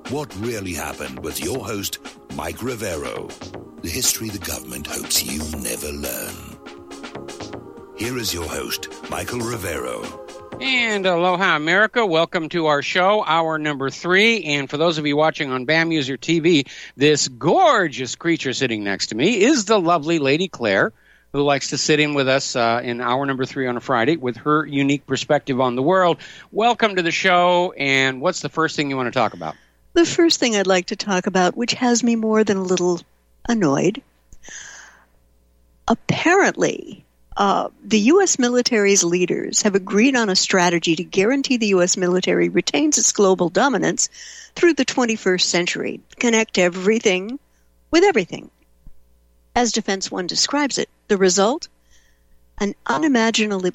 What Really Happened with your host, Mike Rivero. The history the government hopes you never learn. Here is your host, Michael Rivero. And aloha, America. Welcome to our show, hour number 3. And for those of you watching on BAM User TV, this gorgeous creature sitting next to me is the lovely Lady Claire, who likes to sit in with us in hour number 3 on a Friday with her unique perspective on the world. Welcome to the show. And what's the first thing you want to talk about? The first thing I'd like to talk about, which has me more than a little annoyed, apparently the U.S. military's leaders have agreed on a strategy to guarantee the U.S. military retains its global dominance through the 21st century. Connect everything with everything. As Defense One describes it, the result? An unimaginably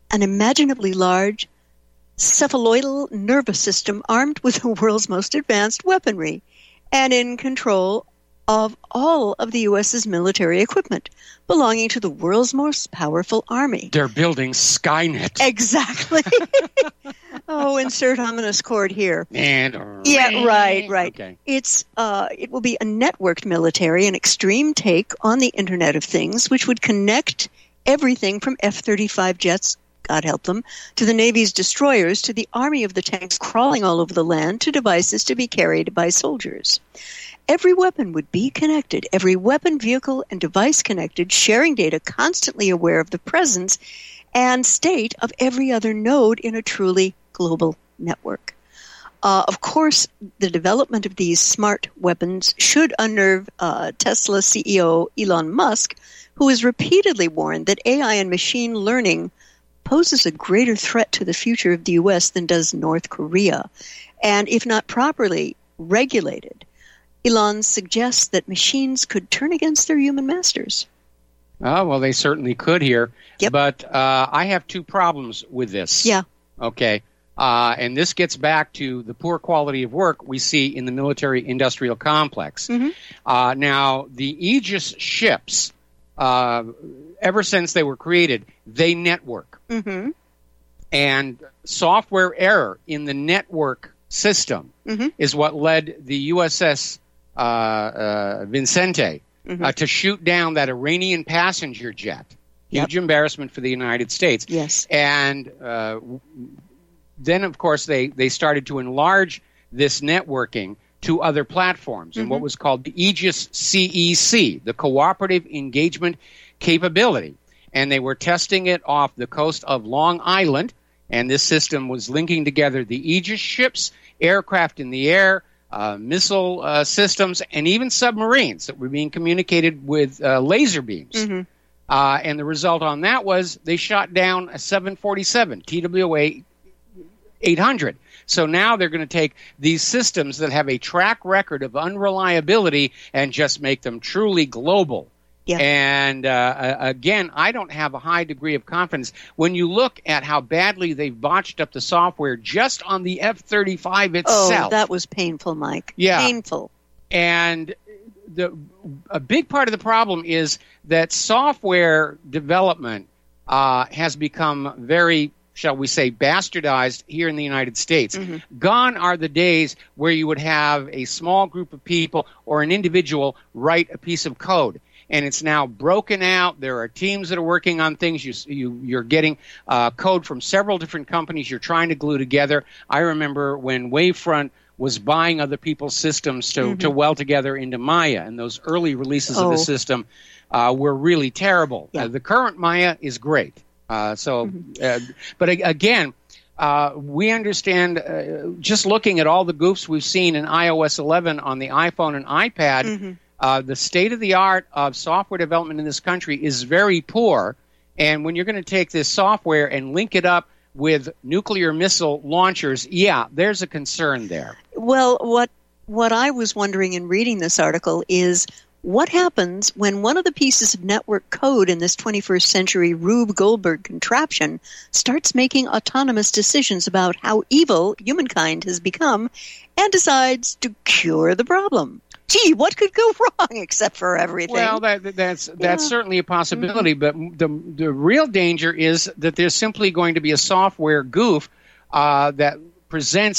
large cephaloidal nervous system armed with the world's most advanced weaponry and in control of all of the U.S.'s military equipment, belonging to the world's most powerful army. They're building Skynet. Exactly. Oh, insert ominous chord here. And yeah, right. Okay. It will be a networked military, an extreme take on the Internet of Things, which would connect everything from F-35 jets, God help them, to the Navy's destroyers, to the army of the tanks crawling all over the land, to devices to be carried by soldiers. Every weapon would be connected, every weapon, vehicle, and device connected, sharing data, constantly aware of the presence and state of every other node in a truly global network. Of course, the development of these smart weapons should unnerve Tesla CEO Elon Musk, who has repeatedly warned that AI and machine learning poses a greater threat to the future of the U.S. than does North Korea. And if not properly regulated, Elon suggests that machines could turn against their human masters. Oh, well, they certainly could here. Yep. But I have two problems with this. Yeah. Okay. And this gets back to the poor quality of work we see in the military-industrial complex. Mm-hmm. Now, the Aegis ships, ever since they were created, they network. Mm-hmm. And software error in the network system is what led the USS Vicente to shoot down that Iranian passenger jet. Huge embarrassment for the United States. Yes. And then, of course, they started to enlarge this networking to other platforms in what was called the Aegis CEC, the Cooperative Engagement Capability. And they were testing it off the coast of Long Island, and this system was linking together the Aegis ships, aircraft in the air, missile systems, and even submarines that were being communicated with laser beams. And the result on that was they shot down a 747, TWA 800. So now they're going to take these systems that have a track record of unreliability and just make them truly global. Yeah. And again, I don't have a high degree of confidence. When you look at how badly they've botched up the software just on the F-35 itself. Oh, that was painful, Mike. Yeah. Painful. And a big part of the problem is that software development has become very, shall we say, bastardized here in the United States. Gone are the days where you would have a small group of people or an individual write a piece of code. And it's now broken out. There are teams that are working on things. You're getting code from several different companies you're trying to glue together. I remember when Wavefront was buying other people's systems to weld together into Maya, and those early releases of the system were really terrible. Yeah. The current Maya is great. But again, we understand, just looking at all the goofs we've seen in iOS 11 on the iPhone and iPad, the state-of-the-art of software development in this country is very poor. And when you're going to take this software and link it up with nuclear missile launchers, there's a concern there. Well, what I was wondering in reading this article is what happens when one of the pieces of network code in this 21st century Rube Goldberg contraption starts making autonomous decisions about how evil humankind has become and decides to cure the problem? Gee, what could go wrong except for everything? Well, that's certainly a possibility, but the real danger is that there's simply going to be a software goof that presents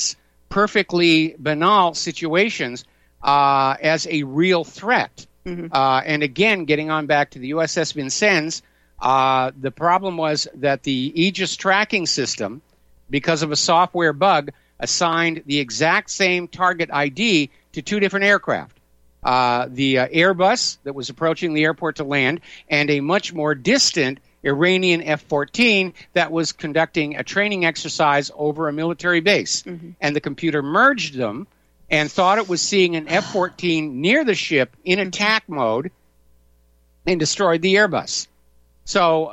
perfectly banal situations as a real threat. Mm-hmm. And again, getting on back to the USS Vincennes, the problem was that the Aegis tracking system, because of a software bug, assigned the exact same target ID to two different aircraft. The Airbus that was approaching the airport to land, and a much more distant Iranian F-14 that was conducting a training exercise over a military base. Mm-hmm. And the computer merged them and thought it was seeing an F-14 near the ship in attack mode and destroyed the Airbus. So,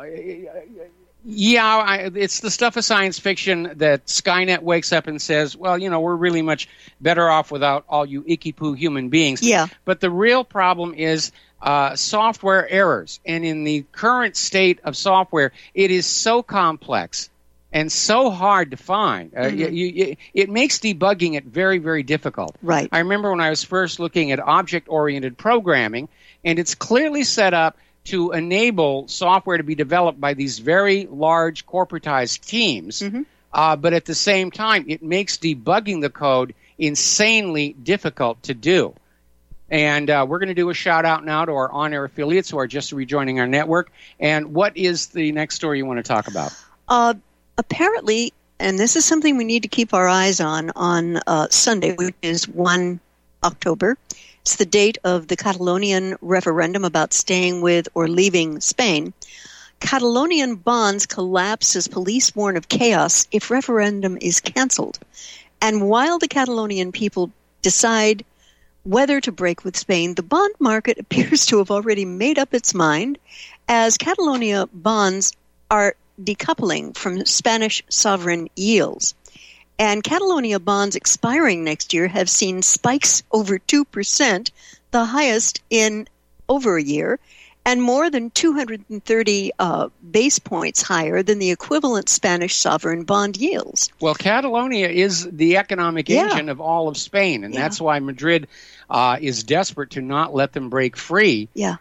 it's the stuff of science fiction that Skynet wakes up and says, well, we're really much better off without all you icky-poo human beings. Yeah. But the real problem is software errors. And in the current state of software, it is so complex and so hard to find. It makes debugging it very, very difficult. Right. I remember when I was first looking at object-oriented programming, and it's clearly set up to enable software to be developed by these very large corporatized teams. Mm-hmm. But at the same time, it makes debugging the code insanely difficult to do. And we're going to do a shout-out now to our on-air affiliates who are just rejoining our network. And what is the next story you want to talk about? Apparently, and this is something we need to keep our eyes on Sunday, which is 1 October. It's the date of the Catalonian referendum about staying with or leaving Spain. Catalonian bonds collapse as police warn of chaos if referendum is canceled. And while the Catalonian people decide whether to break with Spain, the bond market appears to have already made up its mind, as Catalonia bonds are decoupling from Spanish sovereign yields. And Catalonia bonds expiring next year have seen spikes over 2%, the highest in over a year, and more than 230 base points higher than the equivalent Spanish sovereign bond yields. Well, Catalonia is the economic engine of all of Spain, and that's why Madrid is desperate to not let them break free. Yeah.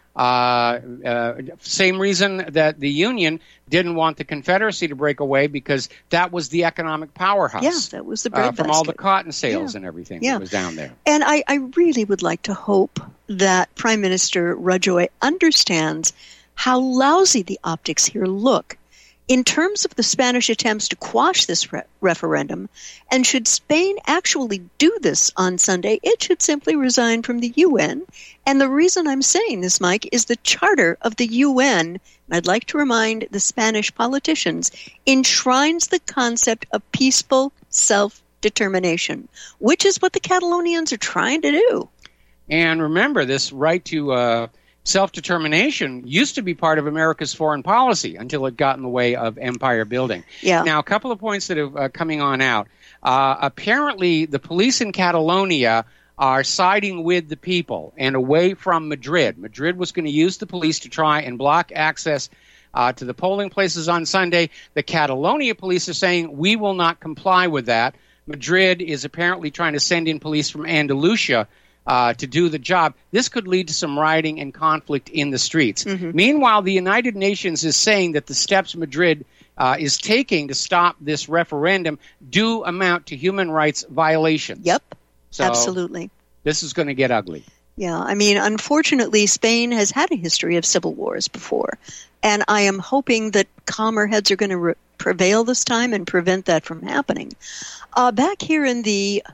Same reason that the Union didn't want the Confederacy to break away, because that was the economic powerhouse. Yeah, that was the bread from basket. all the cotton sales and everything that was down there. And I really would like to hope that Prime Minister Rajoy understands how lousy the optics here look in terms of the Spanish attempts to quash this referendum. And should Spain actually do this on Sunday, it should simply resign from the UN. And the reason I'm saying this, Mike, is the charter of the UN, and I'd like to remind the Spanish politicians, enshrines the concept of peaceful self-determination, which is what the Catalonians are trying to do. And remember, this right to self-determination used to be part of America's foreign policy until it got in the way of empire building. Yeah. Now, a couple of points that are coming on out. Apparently, the police in Catalonia are siding with the people and away from Madrid. Madrid was going to use the police to try and block access to the polling places on Sunday. The Catalonia police are saying, we will not comply with that. Madrid is apparently trying to send in police from Andalusia to do the job. This could lead to some rioting and conflict in the streets. Mm-hmm. Meanwhile, the United Nations is saying that the steps Madrid is taking to stop this referendum do amount to human rights violations. Yep, so absolutely. This is going to get ugly. Yeah, I mean, unfortunately, Spain has had a history of civil wars before, and I am hoping that calmer heads are going to prevail this time and prevent that from happening. Back here in the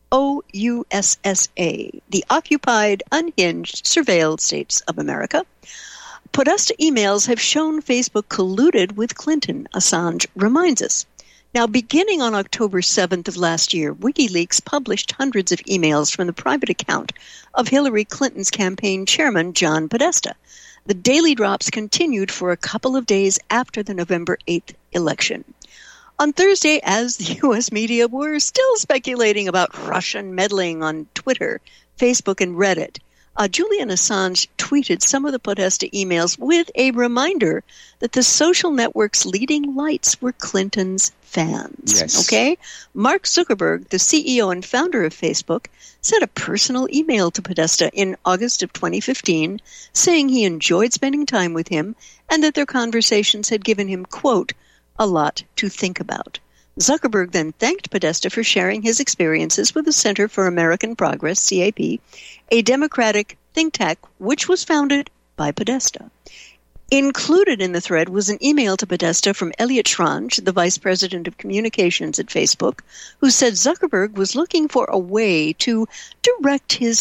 OUSSA, the Occupied, Unhinged, Surveilled States of America, Podesta emails have shown Facebook colluded with Clinton, Assange reminds us. Now, beginning on October 7th of last year, WikiLeaks published hundreds of emails from the private account of Hillary Clinton's campaign chairman, John Podesta. The daily drops continued for a couple of days after the November 8th election. On Thursday, as the U.S. media were still speculating about Russian meddling on Twitter, Facebook, and Reddit, Julian Assange tweeted some of the Podesta emails with a reminder that the social network's leading lights were Clinton's fans. Yes. Okay? Mark Zuckerberg, the CEO and founder of Facebook, sent a personal email to Podesta in August of 2015 saying he enjoyed spending time with him and that their conversations had given him, quote, a lot to think about. Zuckerberg then thanked Podesta for sharing his experiences with the Center for American Progress, CAP, a Democratic think tank which was founded by Podesta. Included in the thread was an email to Podesta from Elliot Schrange, the vice president of communications at Facebook, who said Zuckerberg was looking for a way to direct his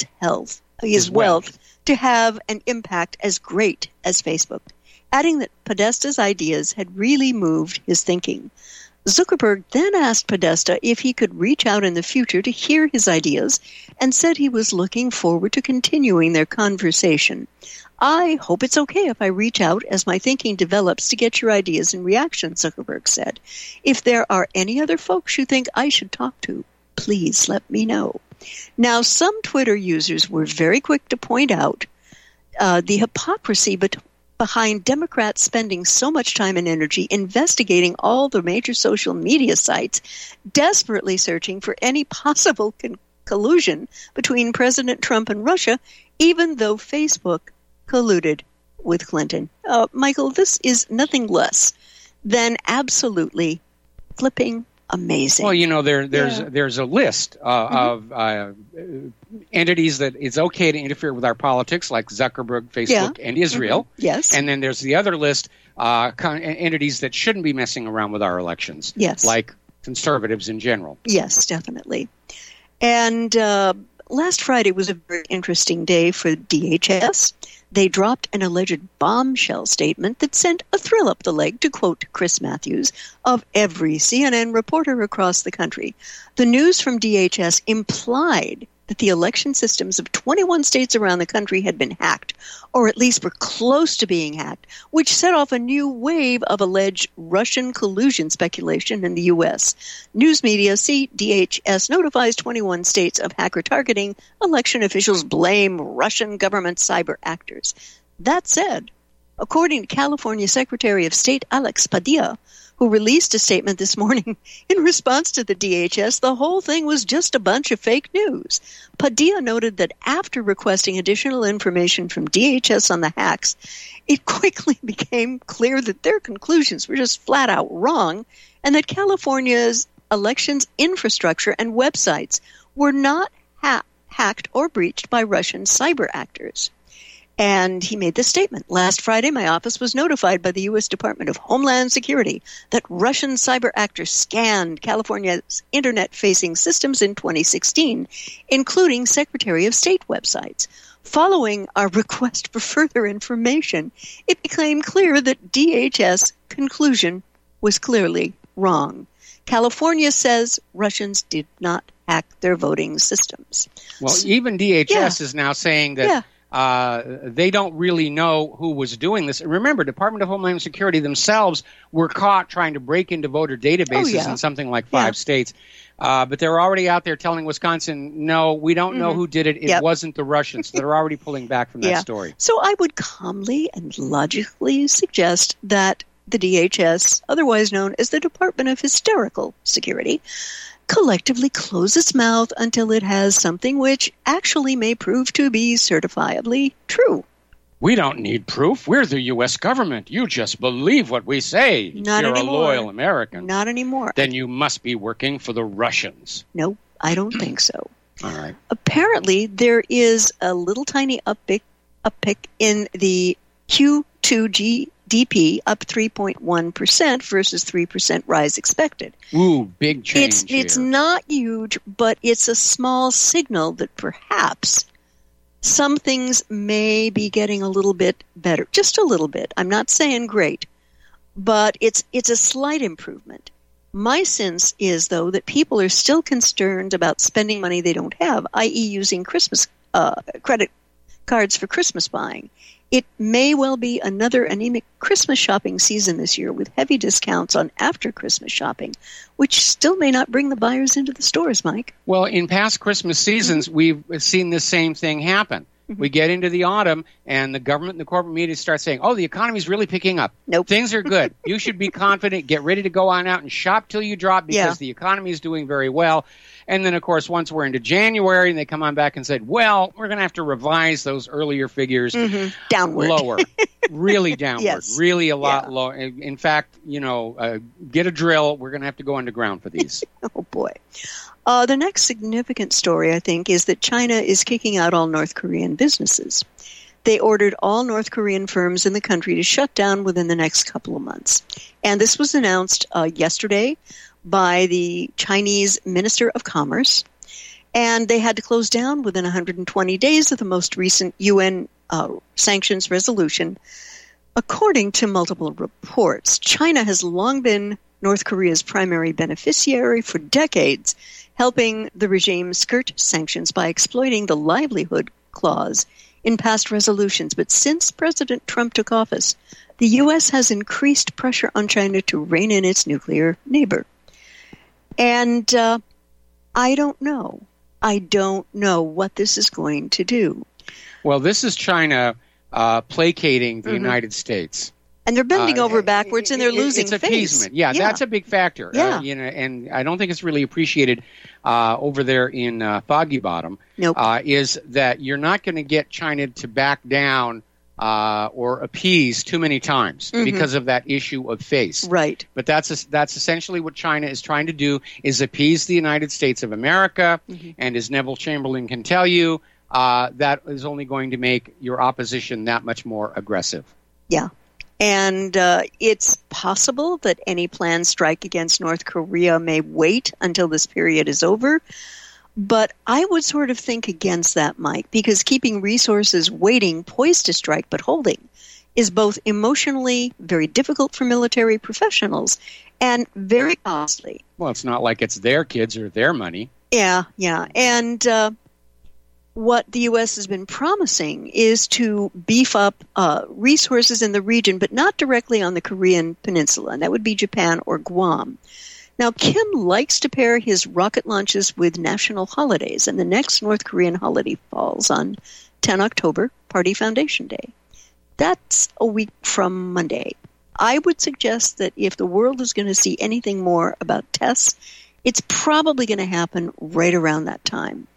wealth to have an impact as great as Facebook, adding that Podesta's ideas had really moved his thinking. Zuckerberg then asked Podesta if he could reach out in the future to hear his ideas and said he was looking forward to continuing their conversation. I hope it's okay if I reach out as my thinking develops to get your ideas and reactions, Zuckerberg said. If there are any other folks you think I should talk to, please let me know. Now, some Twitter users were very quick to point out the hypocrisy behind Democrats spending so much time and energy investigating all the major social media sites, desperately searching for any possible collusion between President Trump and Russia, even though Facebook colluded with Clinton. Michael, this is nothing less than absolutely flipping amazing. Well, you know, there's a list of entities that it's okay to interfere with our politics, like Zuckerberg, Facebook, and Israel. Yes. And then there's the other list, entities that shouldn't be messing around with our elections. Yes. Like conservatives in general. Yes, definitely. And last Friday was a very interesting day for DHS. They dropped an alleged bombshell statement that sent a thrill up the leg, to quote Chris Matthews, of every CNN reporter across the country. The news from DHS implied that the election systems of 21 states around the country had been hacked, or at least were close to being hacked, which set off a new wave of alleged Russian collusion speculation in the U.S. News media see DHS notifies 21 states of hacker targeting. Election officials blame Russian government cyber actors. That said, according to California Secretary of State Alex Padilla, who released a statement this morning in response to the DHS, the whole thing was just a bunch of fake news. Padilla noted that after requesting additional information from DHS on the hacks, it quickly became clear that their conclusions were just flat out wrong, and that California's elections infrastructure and websites were not hacked or breached by Russian cyber actors. And he made this statement. Last Friday, my office was notified by the U.S. Department of Homeland Security that Russian cyber actors scanned California's internet-facing systems in 2016, including Secretary of State websites. Following our request for further information, it became clear that DHS conclusion was clearly wrong. California says Russians did not hack their voting systems. Well, even DHS is now saying that they don't really know who was doing this. Remember, Department of Homeland Security themselves were caught trying to break into voter databases in something like 5 states. But they're already out there telling Wisconsin, no, we don't know who did it. It wasn't the Russians. So they're already pulling back from that story. So I would calmly and logically suggest that the DHS, otherwise known as the Department of Hysterical Security, collectively close its mouth until it has something which actually may prove to be certifiably true. We don't need proof. We're the U.S. government. You just believe what we say. Not You're anymore. a loyal American. Not anymore. Then you must be working for the Russians. No, I don't think so. All right. Apparently, there is a little tiny uptick in the Q2 GDP, up 3.1% versus 3% rise expected. Ooh, big change. It's not huge, but it's a small signal that perhaps some things may be getting a little bit better. Just a little bit. I'm not saying great, but it's a slight improvement. My sense is, though, that people are still concerned about spending money they don't have, i.e. using Christmas credit cards for Christmas buying. It may well be another anemic Christmas shopping season this year with heavy discounts on after-Christmas shopping, which still may not bring the buyers into the stores, Mike. Well, in past Christmas seasons, we've seen the same thing happen. We get into the autumn, and the government and the corporate media start saying, oh, the economy's really picking up. Nope. Things are good. You should be confident. Get ready to go on out and shop till you drop because the economy is doing very well. And then, of course, once we're into January, and they come on back and said, well, we're going to have to revise those earlier figures downward. lower. really downward, Yes. really a lot Yeah. low. In fact, get a drill. We're going to have to go underground for these. Oh, boy. The next significant story, I think, is that China is kicking out all North Korean businesses. They ordered all North Korean firms in the country to shut down within the next couple of months. And this was announced yesterday by the Chinese Minister of Commerce. And they had to close down within 120 days of the most recent UN sanctions resolution. According to multiple reports, China has long been North Korea's primary beneficiary for decades, helping the regime skirt sanctions by exploiting the livelihood clause in past resolutions. But since President Trump took office, the U.S. has increased pressure on China to rein in its nuclear neighbor. And I don't know. I don't know what this is going to do. Well, this is China placating the United States. And they're bending over backwards, and they're losing It's face. appeasement. Yeah, that's a big factor. Yeah. And I don't think it's really appreciated over there in Foggy Bottom. Nope. Is that you're not going to get China to back down or appease too many times because of that issue of face. Right. But that's essentially what China is trying to do, is appease the United States of America. And as Neville Chamberlain can tell you, that is only going to make your opposition that much more aggressive. Yeah. And it's possible that any planned strike against North Korea may wait until this period is over. But I would sort of think against that, Mike, because keeping resources waiting, poised to strike but holding, is both emotionally very difficult for military professionals and very costly. Well, it's not like it's their kids or their money. Yeah. And what the U.S. has been promising is to beef up resources in the region, but not directly on the Korean peninsula. And that would be Japan or Guam. Now, Kim likes to pair his rocket launches with national holidays, and the next North Korean holiday falls on 10 October, Party Foundation Day. That's a week from Monday. I would suggest that if the world is going to see anything more about tests, it's probably going to happen right around that time.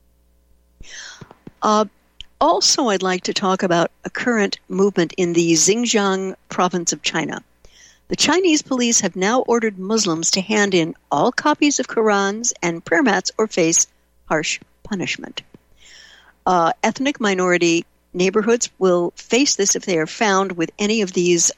Also, I'd like to talk about a current movement in the Xinjiang province of China. The Chinese police have now ordered Muslims to hand in all copies of Qurans and prayer mats or face harsh punishment. Ethnic minority neighborhoods will face this if they are found with any of these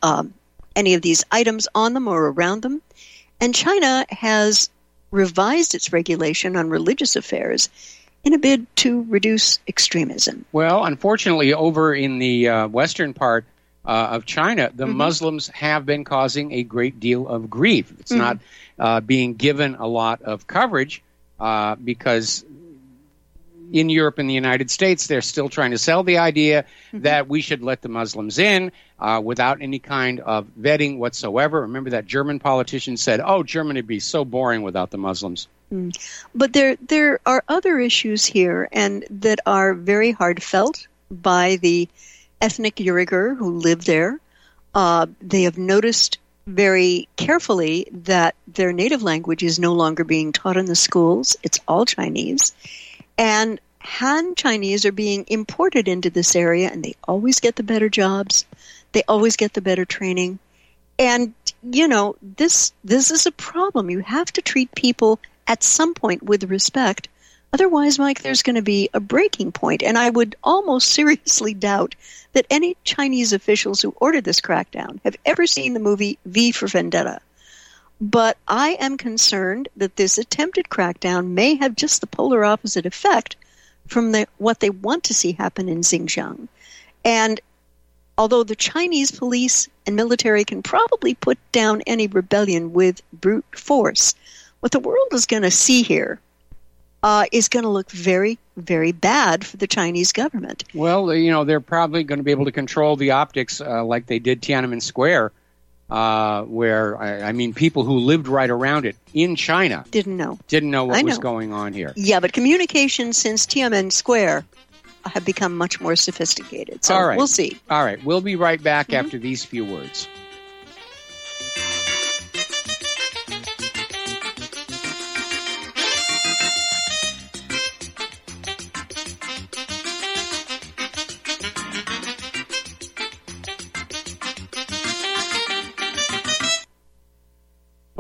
items on them or around them. And China has revised its regulation on religious affairs in a bid to reduce extremism. Well, unfortunately, over in the western part of China, the Muslims have been causing a great deal of grief. It's not being given a lot of coverage because in Europe and the United States, they're still trying to sell the idea that we should let the Muslims in without any kind of vetting whatsoever. Remember that German politician said, Germany would be so boring without the Muslims. But there are other issues here and that are very hard felt by the ethnic Uyghur who live there. They have noticed very carefully that their native language is no longer being taught in the schools. It's all Chinese. And Han Chinese are being imported into this area, and they always get the better jobs. They always get the better training. And, this is a problem. You have to treat people at some point with respect. Otherwise, Mike, there's going to be a breaking point. And I would almost seriously doubt that any Chinese officials who ordered this crackdown have ever seen the movie V for Vendetta. But I am concerned that this attempted crackdown may have just the polar opposite effect from what they want to see happen in Xinjiang. And although the Chinese police and military can probably put down any rebellion with brute force, what the world is going to see here is going to look very, very bad for the Chinese government. Well, they're probably going to be able to control the optics like they did Tiananmen Square, where, people who lived right around it in China didn't know what was going on here. Yeah, but communications since Tiananmen Square have become much more sophisticated. So we'll see. All right. We'll be right back after these few words.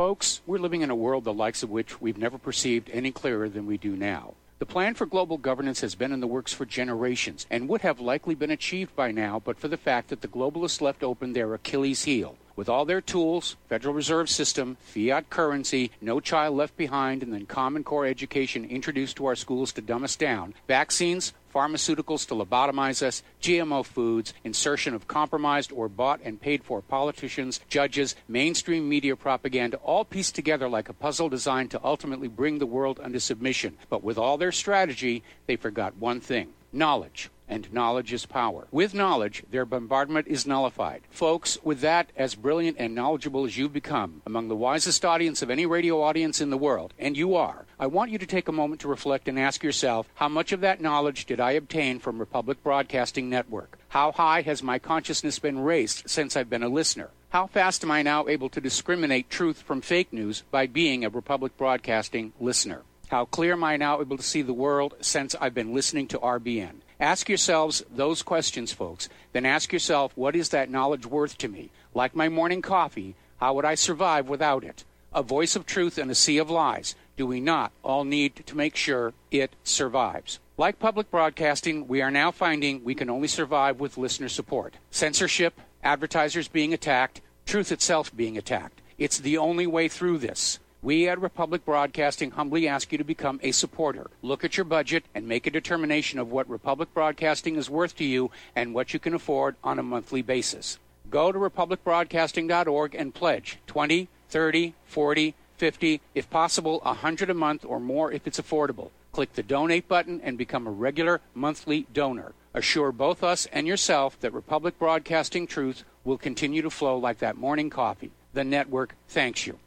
Folks, we're living in a world the likes of which we've never perceived any clearer than we do now. The plan for global governance has been in the works for generations and would have likely been achieved by now but for the fact that the globalists left open their Achilles heel. With all their tools, Federal Reserve System, fiat currency, no child left behind, and then Common Core education introduced to our schools to dumb us down, vaccines, pharmaceuticals to lobotomize us, GMO foods, insertion of compromised or bought and paid for politicians, judges, mainstream media propaganda, all pieced together like a puzzle designed to ultimately bring the world under submission. But with all their strategy, they forgot one thing: knowledge. And knowledge is power. With knowledge, their bombardment is nullified. Folks, with that, as brilliant and knowledgeable as you've become, among the wisest audience of any radio audience in the world, and you are, I want you to take a moment to reflect and ask yourself, how much of that knowledge did I obtain from Republic Broadcasting Network? How high has my consciousness been raised since I've been a listener? How fast am I now able to discriminate truth from fake news by being a Republic Broadcasting listener? How clear am I now able to see the world since I've been listening to RBN? Ask yourselves those questions, folks. Then ask yourself, what is that knowledge worth to me? Like my morning coffee, how would I survive without it? A voice of truth in a sea of lies. Do we not all need to make sure it survives? Like public broadcasting, we are now finding we can only survive with listener support. Censorship, advertisers being attacked, truth itself being attacked. It's the only way through this. We at Republic Broadcasting humbly ask you to become a supporter. Look at your budget and make a determination of what Republic Broadcasting is worth to you and what you can afford on a monthly basis. Go to republicbroadcasting.org and pledge $20, $30, $40, $50, if possible, $100 a month or more if it's affordable. Click the donate button and become a regular monthly donor. Assure both us and yourself that Republic Broadcasting truth will continue to flow like that morning coffee. The network thanks you.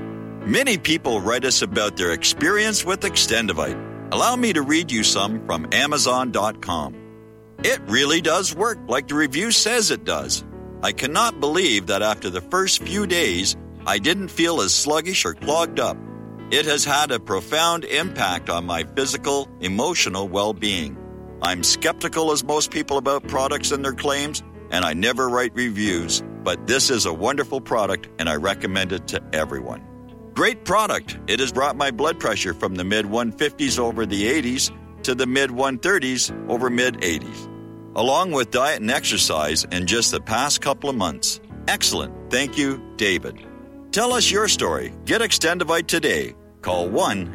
Many people write us about their experience with Extendivite. Allow me to read you some from Amazon.com. It really does work like the review says it does. I cannot believe that after the first few days, I didn't feel as sluggish or clogged up. It has had a profound impact on my physical, emotional well-being. I'm skeptical as most people about products and their claims, and I never write reviews, but this is a wonderful product and I recommend it to everyone. Great product. It has brought my blood pressure from the mid-150s over the 80s to the mid-130s over mid-80s, along with diet and exercise in just the past couple of months. Excellent. Thank you, David. Tell us your story. Get Extendivite today. Call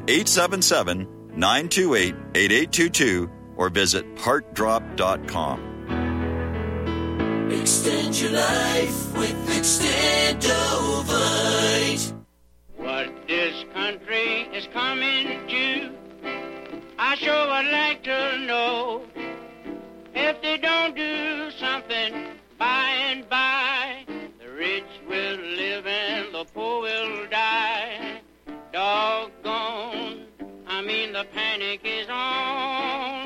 1-877-928-8822 or visit heartdrop.com. Extend your life with Extendivite. What this country is coming to, I sure would like to know. If they don't do something by and by, the rich will live and the poor will die. Doggone, the panic is on.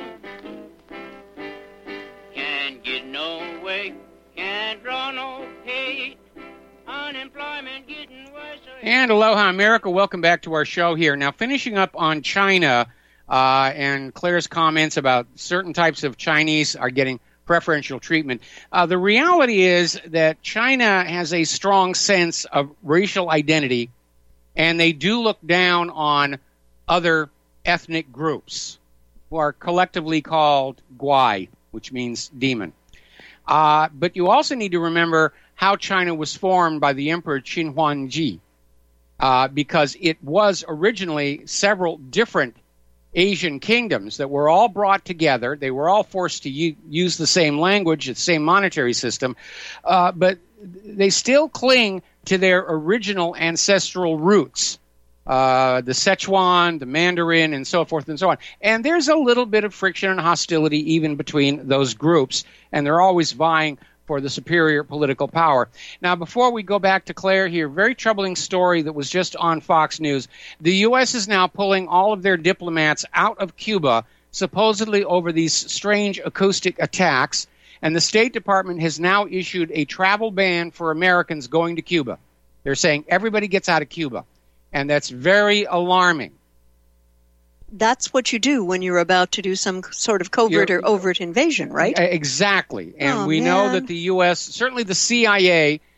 Can't get no way, can't draw no pay. Unemployment getting worse. And aloha, America. Welcome back to our show here. Now, finishing up on China and Claire's comments about certain types of Chinese are getting preferential treatment. The reality is that China has a strong sense of racial identity, and they do look down on other ethnic groups who are collectively called Guai, which means demon. But you also need to remember how China was formed by the Emperor Qin Huangdi, because it was originally several different Asian kingdoms that were all brought together. They were all forced to use the same language, the same monetary system, but they still cling to their original ancestral roots, the Sichuan, the Mandarin, and so forth and so on. And there's a little bit of friction and hostility even between those groups, and they're always vying for the superior political power. Now, before we go back to Claire here, very troubling story that was just on Fox News. The U.S. is now pulling all of their diplomats out of Cuba, supposedly over these strange acoustic attacks, and the State Department has now issued a travel ban for Americans going to Cuba. They're saying everybody gets out of Cuba, and that's very alarming. That's what you do when you're about to do some sort of covert or overt invasion, right? Exactly. And we know that the U.S., certainly the CIA,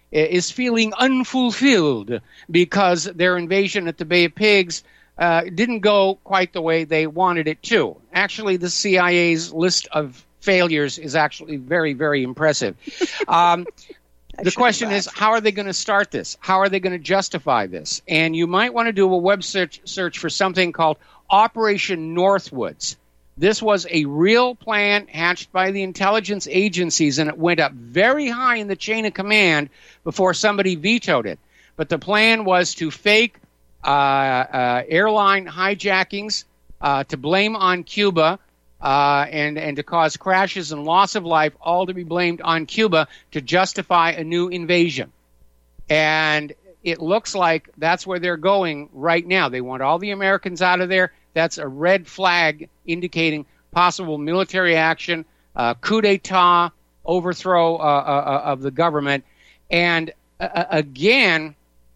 is feeling unfulfilled because their invasion at the Bay of Pigs didn't go quite the way they wanted it to. Actually, the CIA's list of failures is actually very, very impressive. The question is, how are they going to start this? How are they going to justify this? And you might want to do a web search for something called Operation Northwoods. This was a real plan hatched by the intelligence agencies, and it went up very high in the chain of command before somebody vetoed it. But the plan was to fake airline hijackings, to blame on Cuba, and to cause crashes and loss of life, all to be blamed on Cuba to justify a new invasion. And it looks like that's where they're going right now. They want all the Americans out of there. That's a red flag indicating possible military action, coup d'etat, overthrow of the government. And again,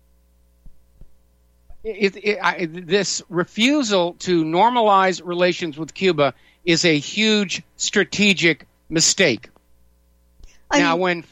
this refusal to normalize relations with Cuba is a huge strategic mistake. When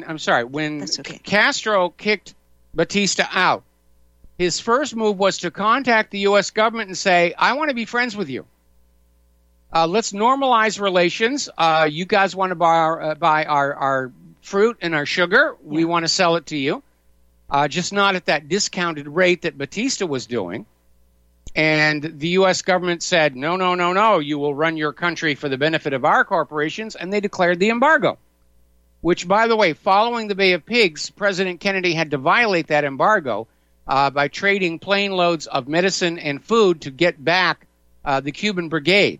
Castro kicked Batista out, his first move was to contact the U.S. government and say, I want to be friends with you. Let's normalize relations. You guys want to buy our fruit and our sugar. Yeah. We want to sell it to you. Just not at that discounted rate that Batista was doing. And the U.S. government said, no, you will run your country for the benefit of our corporations, and they declared the embargo, which, by the way, following the Bay of Pigs, President Kennedy had to violate that embargo by trading plane loads of medicine and food to get back the Cuban brigade.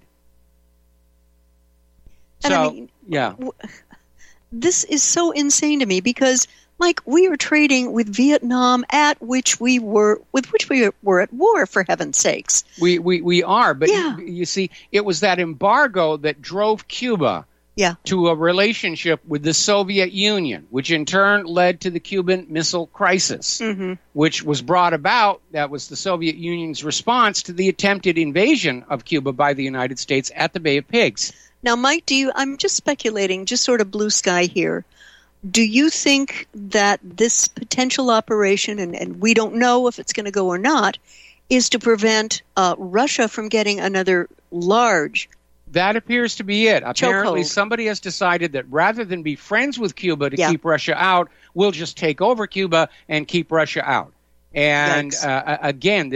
And this is so insane to me because, Mike, we are trading with Vietnam with which we were at war, for heaven's sakes. We are, but you see, it was that embargo that drove Cuba to a relationship with the Soviet Union, which in turn led to the Cuban Missile Crisis, which was brought about. That was the Soviet Union's response to the attempted invasion of Cuba by the United States at the Bay of Pigs. Now, Mike, I'm just speculating, just sort of blue sky here. Do you think that this potential operation, and we don't know if it's going to go or not, is to prevent Russia from getting another large That appears to be it. Apparently, chokehold? Somebody has decided that rather than be friends with Cuba to keep Russia out, we'll just take over Cuba and keep Russia out. And again,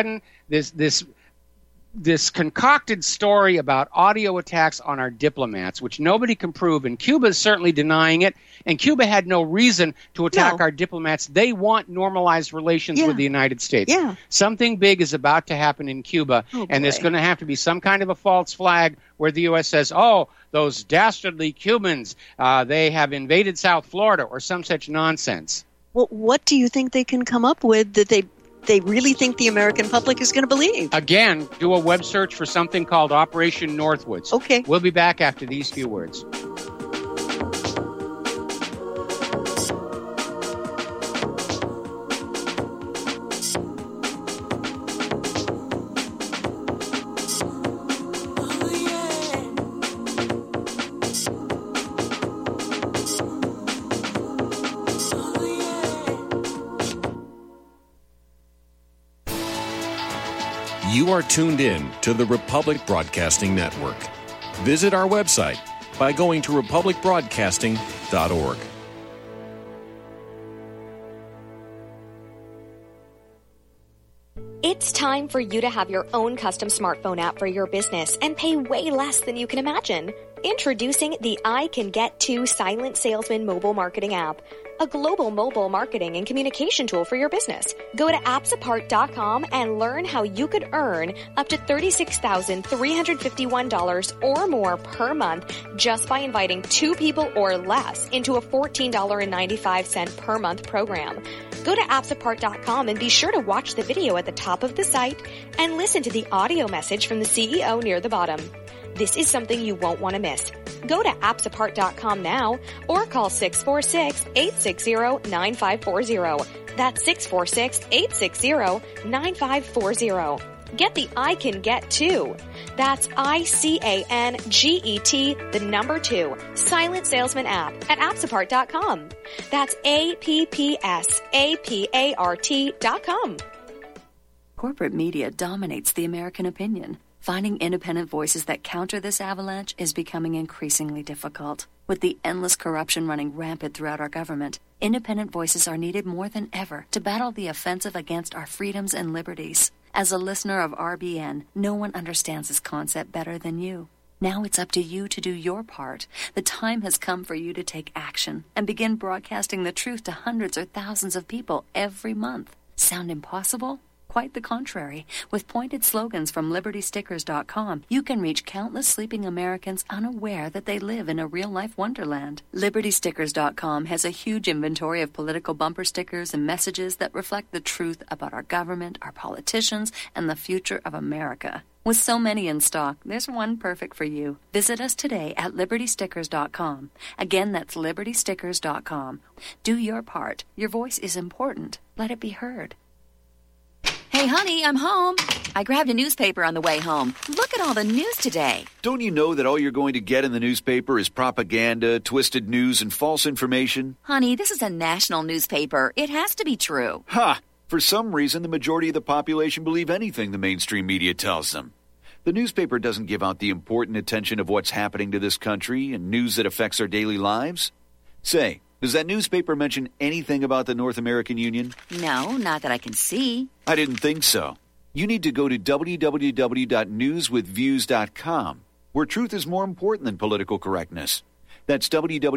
this concocted story about audio attacks on our diplomats, which nobody can prove, and Cuba is certainly denying it, and Cuba had no reason to attack our diplomats. They want normalized relations with the United States. Yeah. Something big is about to happen in Cuba, and there's going to have to be some kind of a false flag where the U.S. says, oh, those dastardly Cubans, they have invaded South Florida, or some such nonsense. Well, what do you think they can come up with that they really think the American public is going to believe? Again, do a web search for something called Operation Northwoods. Okay. We'll be back after these few words. You are tuned in to the Republic Broadcasting Network. Visit our website by going to republicbroadcasting.org. It's time for you to have your own custom smartphone app for your business and pay way less than you can imagine. Introducing the I Can Get To Silent Salesman mobile marketing app, a global mobile marketing and communication tool for your business. Go to appsapart.com and learn how you could earn up to $36,351 or more per month just by inviting 2 people or less into a $14.95 per month program. Go to appsapart.com and be sure to watch the video at the top of the site and listen to the audio message from the CEO near the bottom. This is something you won't want to miss. Go to appsapart.com now or call 646-860-9540. That's 646-860-9540. Get the I Can Get 2. That's ICANGET 2. Silent Salesman app at appsapart.com. That's APPSAPART.com. Corporate media dominates the American opinion. Finding independent voices that counter this avalanche is becoming increasingly difficult. With the endless corruption running rampant throughout our government, independent voices are needed more than ever to battle the offensive against our freedoms and liberties. As a listener of RBN, no one understands this concept better than you. Now it's up to you to do your part. The time has come for you to take action and begin broadcasting the truth to hundreds or thousands of people every month. Sound impossible? Quite the contrary. With pointed slogans from LibertyStickers.com, you can reach countless sleeping Americans unaware that they live in a real-life wonderland. LibertyStickers.com has a huge inventory of political bumper stickers and messages that reflect the truth about our government, our politicians, and the future of America. With so many in stock, there's one perfect for you. Visit us today at LibertyStickers.com. Again, that's LibertyStickers.com. Do your part. Your voice is important. Let it be heard. Hey, honey, I'm home. I grabbed a newspaper on the way home. Look at all the news today. Don't you know that all you're going to get in the newspaper is propaganda, twisted news, and false information? Honey, this is a national newspaper. It has to be true. Ha! For some reason, the majority of the population believe anything the mainstream media tells them. The newspaper doesn't give out the important attention of what's happening to this country and news that affects our daily lives. Say, does that newspaper mention anything about the North American Union? No, not that I can see. I didn't think so. You need to go to www.newswithviews.com, where truth is more important than political correctness. That's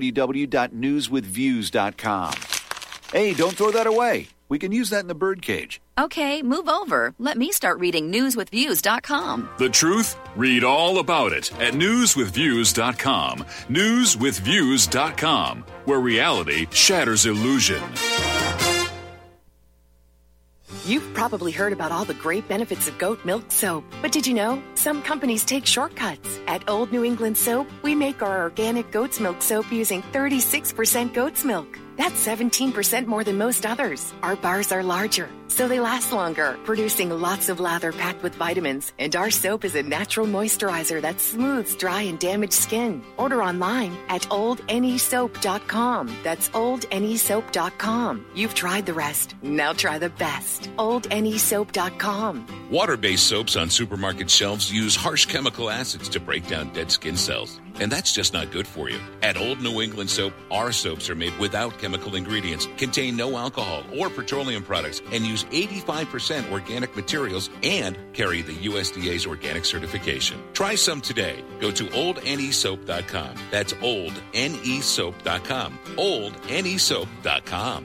www.newswithviews.com. Hey, don't throw that away. We can use that in the birdcage. Okay, move over. Let me start reading newswithviews.com. The truth? Read all about it at newswithviews.com. Newswithviews.com, where reality shatters illusion. You've probably heard about all the great benefits of goat milk soap. But did you know? Some companies take shortcuts. At Old New England Soap, we make our organic goat's milk soap using 36% goat's milk. That's 17% more than most others. Our bars are larger, so they last longer, producing lots of lather packed with vitamins. And our soap is a natural moisturizer that smooths dry and damaged skin. Order online at oldnesoap.com. That's oldnesoap.com. You've tried the rest. Now try the best. oldnesoap.com. Water-based soaps on supermarket shelves use harsh chemical acids to break down dead skin cells. And that's just not good for you. At Old New England Soap, our soaps are made without chemical ingredients, contain no alcohol or petroleum products, and use 85% organic materials and carry the USDA's organic certification. Try some today. Go to oldnesoap.com. That's oldnesoap.com. oldnesoap.com.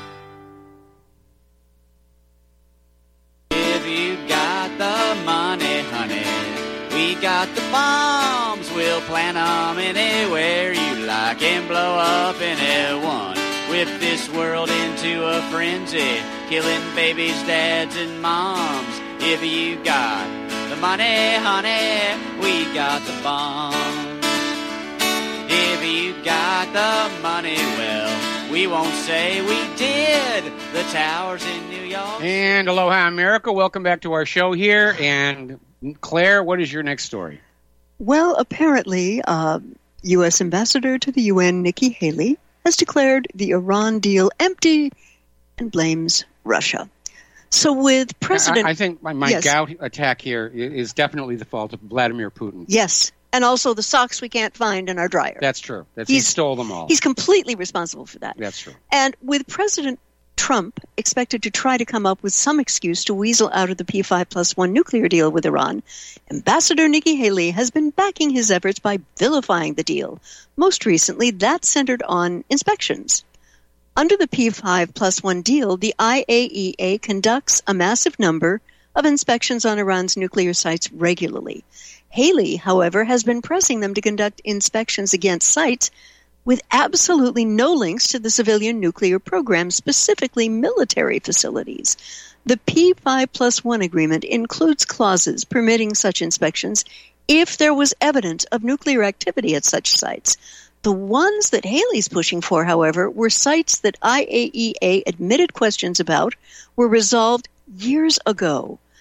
If you got the money, honey, we got the bombs. We'll plant them anywhere you like and blow up anyone. Whip this world into a frenzy, killing babies, dads, and moms. If you got the money, honey, we got the bombs. If you got the money, well, we won't say we did. The towers in New York. And aloha, America. Welcome back to our show here. And Claire, what is your next story? Well, apparently, U.S. Ambassador to the UN, Nikki Haley, has declared the Iran deal empty and blames Russia. So with President... I think my gout attack here is definitely the fault of Vladimir Putin. Yes, and also the socks we can't find in our dryer. That's true. He stole them all. He's completely responsible for that. That's true. And with President Trump expected to try to come up with some excuse to weasel out of the P5+1 nuclear deal with Iran, Ambassador Nikki Haley has been backing his efforts by vilifying the deal. Most recently, that centered on inspections. Under the P5+1 deal, the IAEA conducts a massive number of inspections on Iran's nuclear sites regularly. Haley, however, has been pressing them to conduct inspections against sites with absolutely no links to the civilian nuclear program, specifically military facilities. The P5+1 agreement includes clauses permitting such inspections if there was evidence of nuclear activity at such sites. The ones that Haley's pushing for, however, were sites that IAEA admitted questions about were resolved years ago.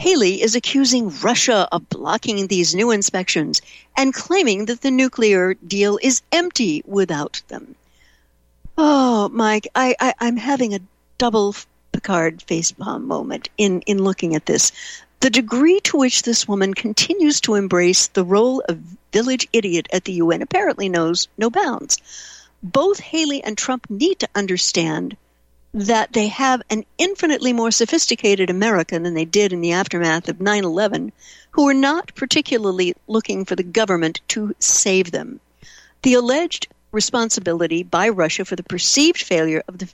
Haley is accusing Russia of blocking these new inspections and claiming that the nuclear deal is empty without them. Oh, Mike, I'm having a double Picard facepalm moment in looking at this. The degree to which this woman continues to embrace the role of village idiot at the UN apparently knows no bounds. Both Haley and Trump need to understand that they have an infinitely more sophisticated America than they did in the aftermath of 9/11, who are not particularly looking for the government to save them. The alleged responsibility by Russia for the perceived failure of the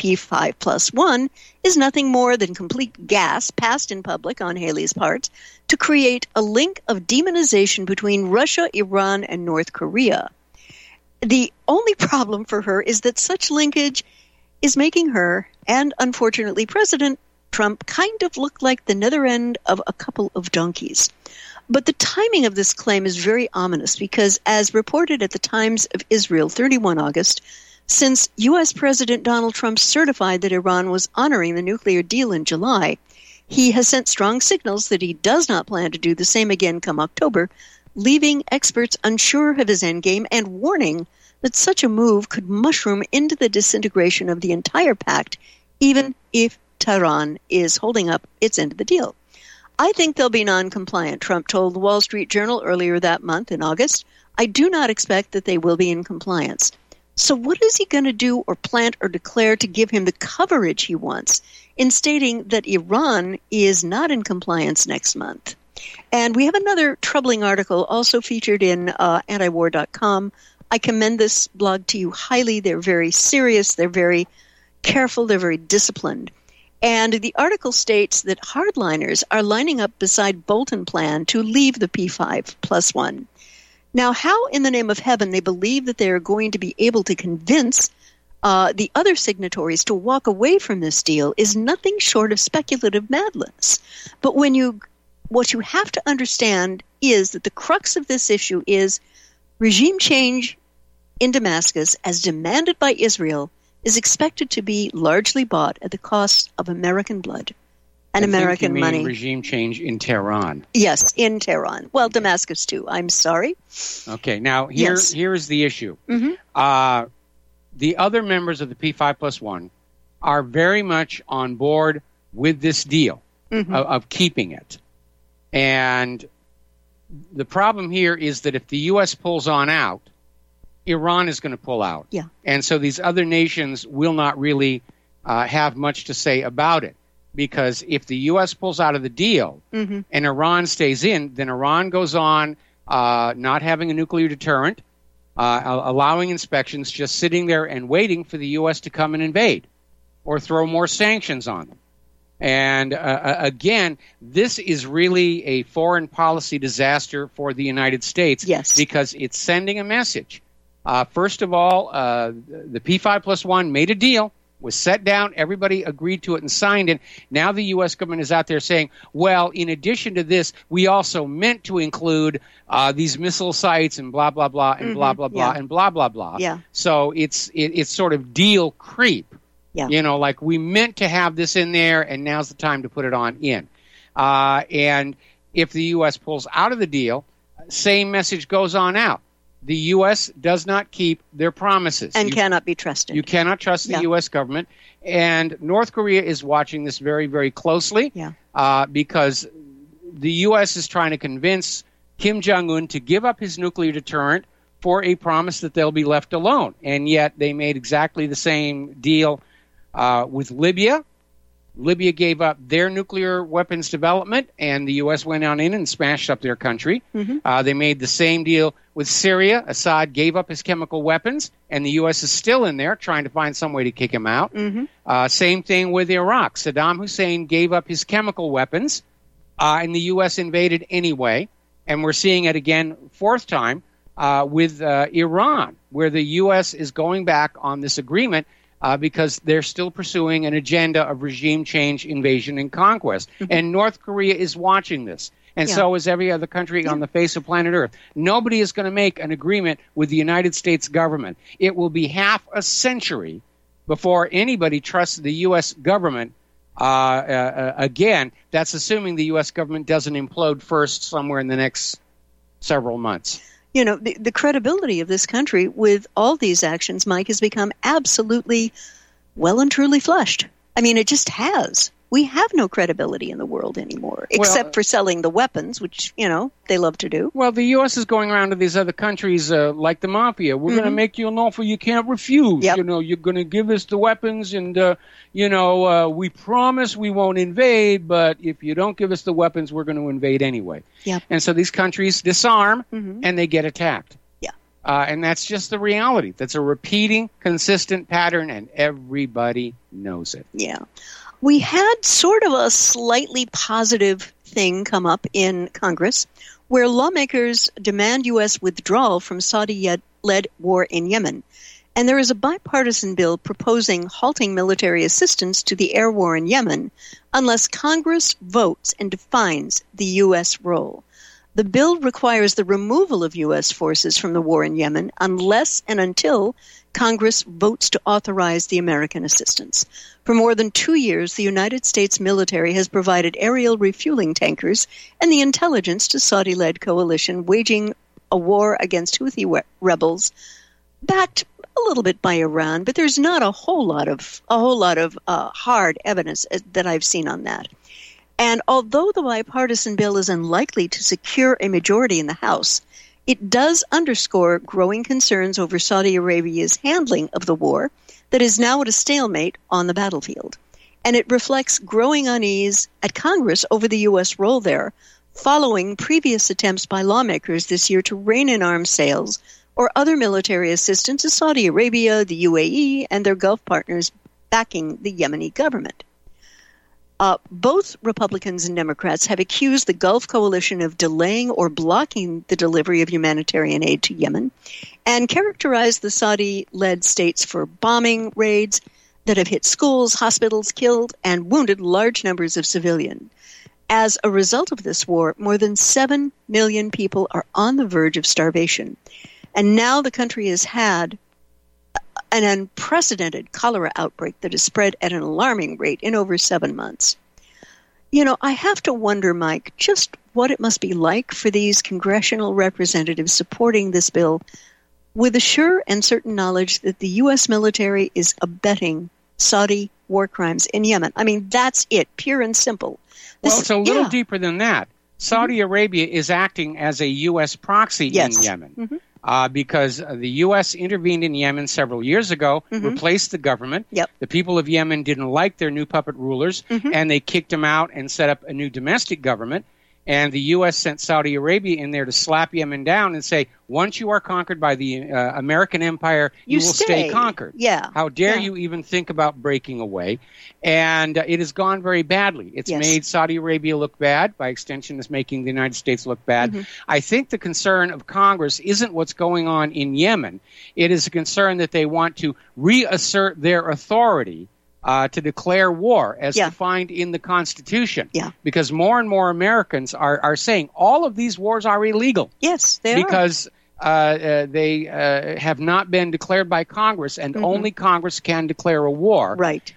P5+1 is nothing more than complete gas passed in public on Haley's part to create a link of demonization between Russia, Iran, and North Korea. The only problem for her is that such linkage is making her, and unfortunately President Trump, kind of look like the nether end of a couple of donkeys. But the timing of this claim is very ominous because, as reported at the Times of Israel, 31 August, since U.S. President Donald Trump certified that Iran was honoring the nuclear deal in July, he has sent strong signals that he does not plan to do the same again come October, leaving experts unsure of his endgame and warning that such a move could mushroom into the disintegration of the entire pact, even if Tehran is holding up its end of the deal. I think they'll be non-compliant, Trump told the Wall Street Journal earlier that month in August. I do not expect that they will be in compliance. So what is he going to do or plant or declare to give him the coverage he wants in stating that Iran is not in compliance next month? And we have another troubling article also featured in antiwar.com. I commend this blog to you highly. They're very serious. They're very careful. They're very disciplined. And the article states that hardliners are lining up beside Bolton plan to leave the P5+1. Now, how in the name of heaven they believe that they are going to be able to convince the other signatories to walk away from this deal is nothing short of speculative madness. But what you have to understand is that the crux of this issue is regime change in Damascus, as demanded by Israel, is expected to be largely bought at the cost of American blood and American money. Regime change in Tehran. Yes, in Tehran. Well, Damascus too. I'm sorry. Okay, now here's the issue. Mm-hmm. The other members of the P5+1 are very much on board with this deal of keeping it. And the problem here is that if the U.S. pulls on out, Iran is going to pull out. Yeah. And so these other nations will not really have much to say about it. Because if the U.S. pulls out of the deal and Iran stays in, then Iran goes on not having a nuclear deterrent, allowing inspections, just sitting there and waiting for the U.S. to come and invade or throw more sanctions on them. And again, this is really a foreign policy disaster for the United States because it's sending a message. First of all, the P5+1 made a deal, was set down, everybody agreed to it and signed it. Now the U.S. government is out there saying, well, in addition to this, we also meant to include these missile sites and blah, blah, blah, and blah, blah, blah, and blah, blah, blah. Yeah. So it's sort of deal creep. Yeah. You know, like we meant to have this in there, and now's the time to put it on in. And if the U.S. pulls out of the deal, same message goes on out. The U.S. does not keep their promises. And cannot be trusted. You cannot trust the U.S. government. And North Korea is watching this very, very closely because the U.S. is trying to convince Kim Jong-un to give up his nuclear deterrent for a promise that they'll be left alone. And yet they made exactly the same deal with Libya. Libya gave up their nuclear weapons development, and the U.S. went on in and smashed up their country. They made the same deal with Syria. Assad gave up his chemical weapons, and the U.S. is still in there trying to find some way to kick him out. Same thing with Iraq. Saddam Hussein gave up his chemical weapons, and the U.S. invaded anyway. And we're seeing it again, fourth time, with Iran, where the U.S. is going back on this agreement because they're still pursuing an agenda of regime change, invasion, and conquest. And North Korea is watching this. And so is every other country on the face of planet Earth. Nobody is going to make an agreement with the United States government. It will be half a century before anybody trusts the U.S. government Again, that's assuming the U.S. government doesn't implode first somewhere in the next several months. You know, the credibility of this country with all these actions, Mike, has become absolutely well and truly flushed. I mean, it just has. We have no credibility in the world anymore, except for selling the weapons, which, you know, they love to do. Well, the U.S. is going around to these other countries like the mafia. We're going to make you an offer you can't refuse. Yep. You know, you're going to give us the weapons and, we promise we won't invade, but if you don't give us the weapons, we're going to invade anyway. Yep. And so these countries disarm and they get attacked. Yeah. And that's just the reality. That's a repeating, consistent pattern, and everybody knows it. Yeah. We had sort of a slightly positive thing come up in Congress where lawmakers demand U.S. withdrawal from Saudi-led war in Yemen. And there is a bipartisan bill proposing halting military assistance to the air war in Yemen unless Congress votes and defines the U.S. role. The bill requires the removal of U.S. forces from the war in Yemen unless and until Congress votes to authorize the American assistance. For more than 2 years, the United States military has provided aerial refueling tankers and the intelligence to Saudi-led coalition waging a war against Houthi rebels, backed a little bit by Iran, but there's not a whole lot of hard evidence that I've seen on that. And although the bipartisan bill is unlikely to secure a majority in the House, it does underscore growing concerns over Saudi Arabia's handling of the war that is now at a stalemate on the battlefield. And it reflects growing unease at Congress over the U.S. role there, following previous attempts by lawmakers this year to rein in arms sales or other military assistance to Saudi Arabia, the UAE, and their Gulf partners backing the Yemeni government. Both Republicans and Democrats have accused the Gulf Coalition of delaying or blocking the delivery of humanitarian aid to Yemen and characterized the Saudi-led states for bombing raids that have hit schools, hospitals, killed, and wounded large numbers of civilians. As a result of this war, more than 7 million people are on the verge of starvation. And now the country has had an unprecedented cholera outbreak that has spread at an alarming rate in over 7 months. You know, I have to wonder, Mike, just what it must be like for these congressional representatives supporting this bill with the sure and certain knowledge that the U.S. military is abetting Saudi war crimes in Yemen. I mean, that's it, pure and simple. Well, it's a little deeper than that. Saudi Arabia is acting as a U.S. proxy in Yemen. Because the U.S. intervened in Yemen several years ago, replaced the government. The people of Yemen didn't like their new puppet rulers, and they kicked them out and set up a new domestic government. And the U.S. sent Saudi Arabia in there to slap Yemen down and say, once you are conquered by the American empire, you will stay conquered. How dare you even think about breaking away? And it has gone very badly. It's made Saudi Arabia look bad. By extension, it's making the United States look bad. I think the concern of Congress isn't what's going on in Yemen. It is a concern that they want to reassert their authority to declare war as defined in the Constitution. Because more and more Americans are saying all of these wars are illegal. Yes, they because they have not been declared by Congress, and only Congress can declare a war. Right.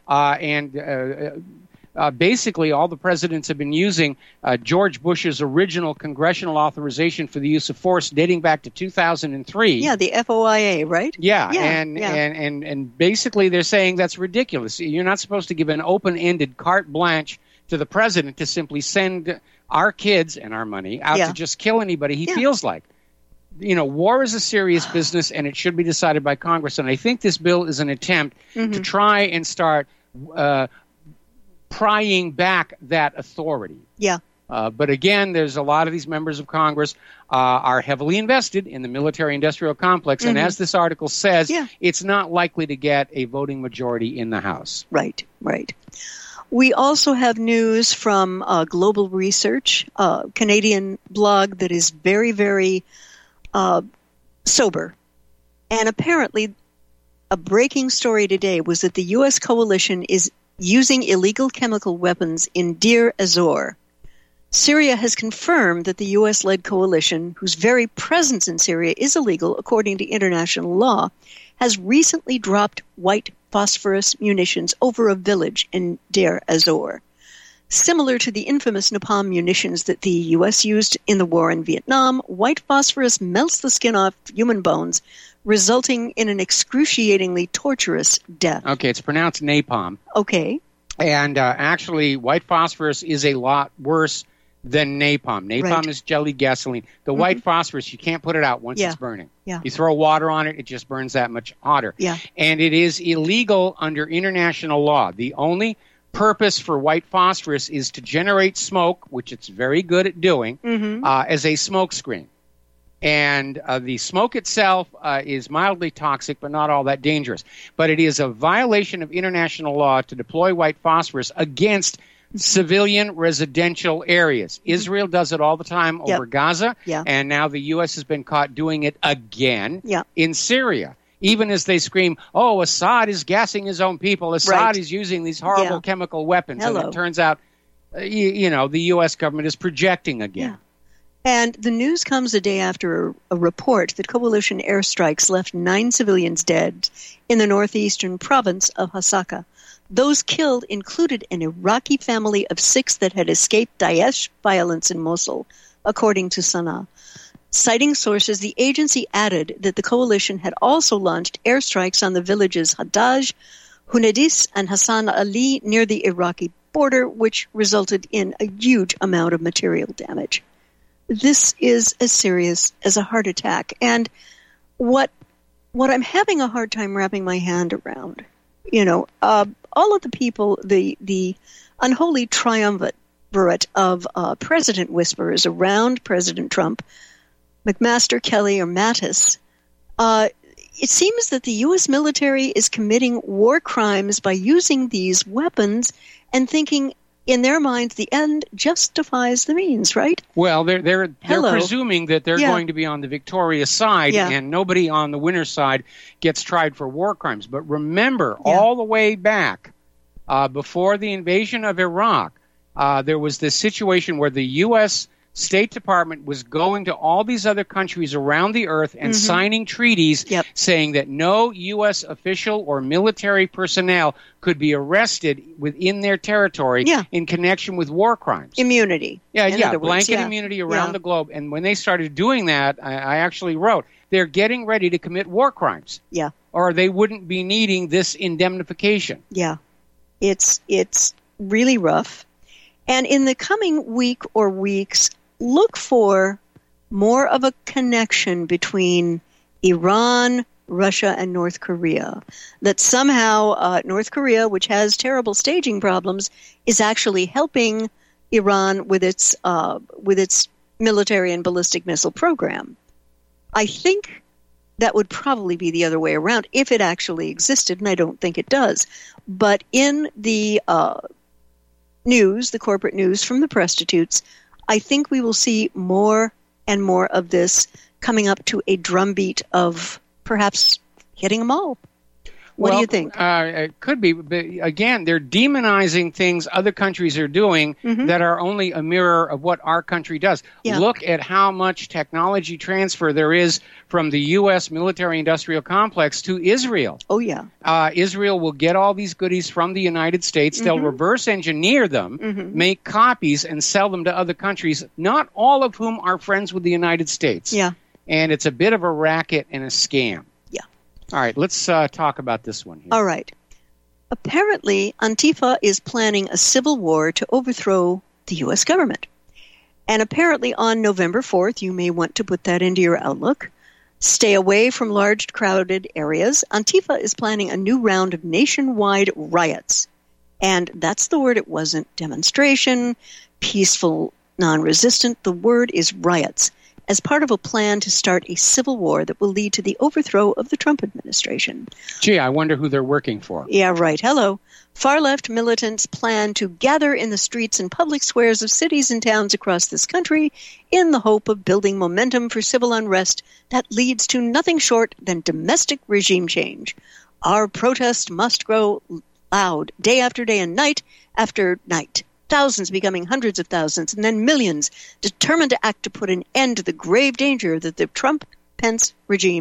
Basically, all the presidents have been using George Bush's original congressional authorization for the use of force dating back to 2003. Yeah, the FOIA, right? And basically they're saying that's ridiculous. You're not supposed to give an open-ended carte blanche to the president to simply send our kids and our money out to just kill anybody he feels like. You know, war is a serious business, and it should be decided by Congress. And I think this bill is an attempt to try and start prying back that authority. But again, there's a lot of these members of Congress are heavily invested in the military-industrial complex, and as this article says, it's not likely to get a voting majority in the House. Right. We also have news from Global Research, a Canadian blog that is very, very sober. And apparently, a breaking story today was that the U.S. coalition is using illegal chemical weapons in Deir ez-Zor. Syria has confirmed that the U.S.-led coalition, whose very presence in Syria is illegal according to international law, has recently dropped white phosphorus munitions over a village in Deir ez-Zor. Similar to the infamous napalm munitions that the U.S. used in the war in Vietnam, white phosphorus melts the skin off human bones, resulting in an excruciatingly torturous death. Okay, it's pronounced napalm. Okay. And actually, white phosphorus is a lot worse than napalm. Napalm is jelly gasoline. The white phosphorus, you can't put it out once it's burning. Yeah. You throw water on it, it just burns that much hotter. Yeah. And it is illegal under international law. The only purpose for white phosphorus is to generate smoke, which it's very good at doing, as a smoke screen. And the smoke itself is mildly toxic, but not all that dangerous. But it is a violation of international law to deploy white phosphorus against civilian residential areas. Israel does it all the time over Gaza, and now the U.S. has been caught doing it again in Syria. Even as they scream, oh, Assad is gassing his own people, Assad is using these horrible chemical weapons, and it turns out, the U.S. government is projecting again. Yeah. And the news comes a day after a report that coalition airstrikes left 9 civilians dead in the northeastern province of Hasaka. Those killed included an Iraqi family of 6 that had escaped Daesh violence in Mosul, according to Sana. Citing sources, the agency added that the coalition had also launched airstrikes on the villages Haddaj, Hunedis, and Hassan Ali near the Iraqi border, which resulted in a huge amount of material damage. This is as serious as a heart attack. And what I'm having a hard time wrapping my hand around, all of the people, the unholy triumvirate of president whisperers around President Trump, McMaster, Kelly, or Mattis, it seems that the U.S. military is committing war crimes by using these weapons and thinking, in their minds, the end justifies the means, right? Well, they're presuming that they're going to be on the victorious side, and nobody on the winner's side gets tried for war crimes. But remember, all the way back, before the invasion of Iraq, there was this situation where the U.S. State Department was going to all these other countries around the earth and signing treaties saying that no U.S. official or military personnel could be arrested within their territory in connection with war crimes. Immunity. Blanket immunity around the globe. And when they started doing that, I actually wrote, they're getting ready to commit war crimes. Yeah. Or they wouldn't be needing this indemnification. Yeah. It's really rough. And in the coming week or weeks, look for more of a connection between Iran, Russia, and North Korea. That somehow North Korea, which has terrible staging problems, is actually helping Iran with its military and ballistic missile program. I think that would probably be the other way around if it actually existed, and I don't think it does. But in the news, the corporate news from the prostitutes, I think we will see more and more of this coming up to a drumbeat of perhaps hitting them all. What do you think? It could be. But again, they're demonizing things other countries are doing that are only a mirror of what our country does. Yeah. Look at how much technology transfer there is from the U.S. military-industrial complex to Israel. Oh, yeah. Israel will get all these goodies from the United States. They'll reverse engineer them, make copies, and sell them to other countries, not all of whom are friends with the United States. Yeah. And it's a bit of a racket and a scam. All right, let's talk about this one here. All right. Apparently, Antifa is planning a civil war to overthrow the U.S. government. And apparently on November 4th, you may want to put that into your outlook, stay away from large crowded areas. Antifa is planning a new round of nationwide riots. And that's the word. It wasn't demonstration, peaceful, non-resistant. The word is riots, as part of a plan to start a civil war that will lead to the overthrow of the Trump administration. Gee, I wonder who they're working for. Yeah, right. Hello. Far-left militants plan to gather in the streets and public squares of cities and towns across this country in the hope of building momentum for civil unrest that leads to nothing short than domestic regime change. Our protest must grow loud day after day and night after night. Thousands becoming hundreds of thousands, and then millions determined to act to put an end to the grave danger that the Trump-Pence regime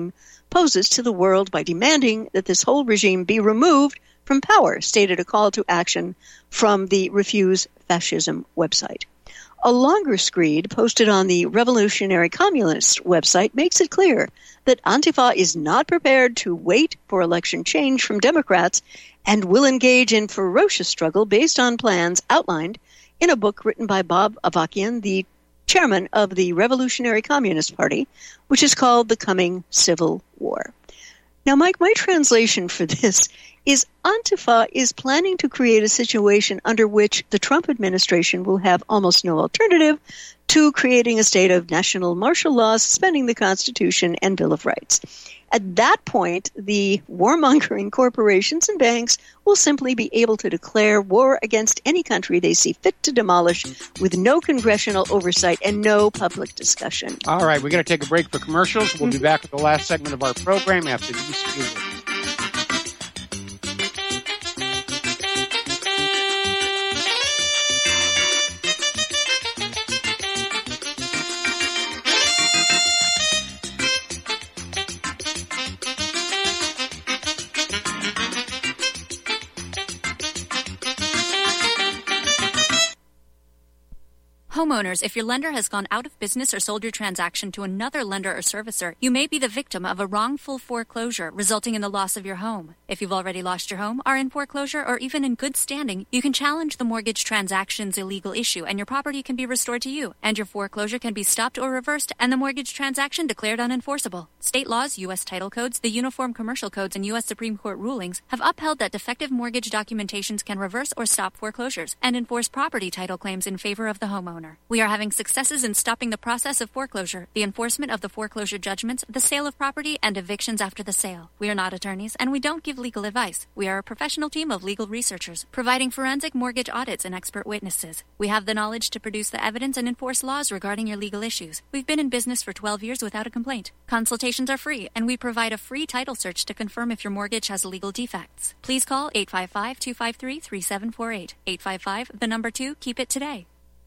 poses to the world by demanding that this whole regime be removed from power, stated a call to action from the Refuse Fascism website. A longer screed posted on the Revolutionary Communist website makes it clear that Antifa is not prepared to wait for election change from Democrats and will engage in ferocious struggle based on plans outlined in a book written by Bob Avakian, the chairman of the Revolutionary Communist Party, which is called The Coming Civil War. Now, Mike, my translation for this is Antifa is planning to create a situation under which the Trump administration will have almost no alternative to creating a state of national martial law, suspending the Constitution and Bill of Rights. At that point, the warmongering corporations and banks will simply be able to declare war against any country they see fit to demolish with no congressional oversight and no public discussion. All right, we're going to take a break for commercials. We'll be back with the last segment of our program after these music. Homeowners, if your lender has gone out of business or sold your transaction to another lender or servicer, you may be the victim of a wrongful foreclosure, resulting in the loss of your home. If you've already lost your home, are in foreclosure, or even in good standing, you can challenge the mortgage transaction's illegal issue, and your property can be restored to you, and your foreclosure can be stopped or reversed, and the mortgage transaction declared unenforceable. State laws, U.S. title codes, the Uniform Commercial Codes, and U.S. Supreme Court rulings have upheld that defective mortgage documentations can reverse or stop foreclosures and enforce property title claims in favor of the homeowner. We are having successes in stopping the process of foreclosure, the enforcement of the foreclosure judgments, the sale of property, and evictions after the sale. We are not attorneys, and we don't give legal advice. We are a professional team of legal researchers, providing forensic mortgage audits and expert witnesses. We have the knowledge to produce the evidence and enforce laws regarding your legal issues. We've been in business for 12 years without a complaint. Consultations are free, and we provide a free title search to confirm if your mortgage has legal defects. Please call 855-253-3748. 855, 2, keep it today.